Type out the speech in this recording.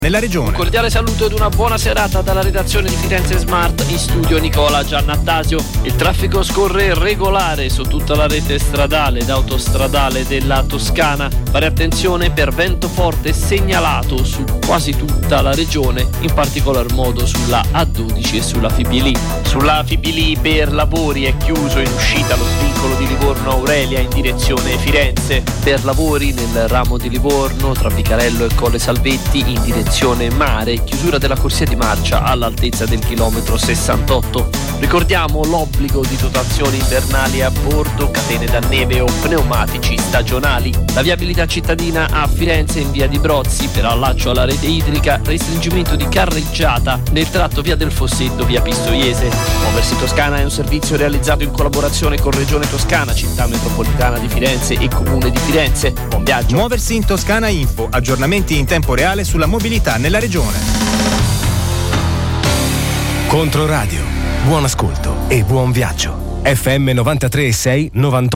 nella regione. Un cordiale saluto ed una buona serata dalla redazione di Firenze Smart, in studio Nicola Giannattasio. Il traffico scorre regolare su tutta la rete stradale ed autostradale della Toscana. Fare attenzione per vento forte segnalato su quasi tutta la regione, in particolar modo sulla A12 e sulla Fibilì. Sulla Fibilì per lavori è chiuso in uscita lo svincolo di Livorno Aurelia in direzione Firenze. Per lavori nel ramo di Livorno tra Vicarello e Colle Salvetti in direzione mare, chiusura della corsia di marcia all'altezza del chilometro 68. Ricordiamo l'obbligo di dotazioni invernali a bordo, catene da neve o pneumatici stagionali. La viabilità cittadina a Firenze in via di Brozzi per allaccio alla rete idrica, restringimento di carreggiata nel tratto via del Fossetto, via Pistoiese. Muoversi Toscana è un servizio realizzato in collaborazione con Regione Toscana, Città Metropolitana di Firenze e Comune di Firenze. Buon viaggio. Muoversi in Toscana Info, aggiornamenti in tempo reale sulla mobilità nella regione. Controradio, buon ascolto e buon viaggio. FM 93.6 98.